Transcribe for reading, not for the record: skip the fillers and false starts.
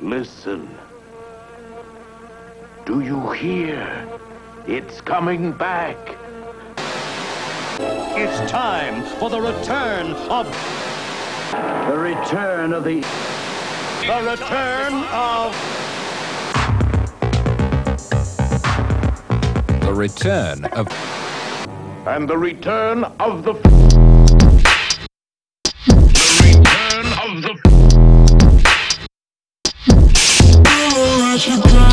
Listen. Do you hear? It's coming back. It's time for the return of... The return of the... The return of... The return of... And the return of the... The return of the...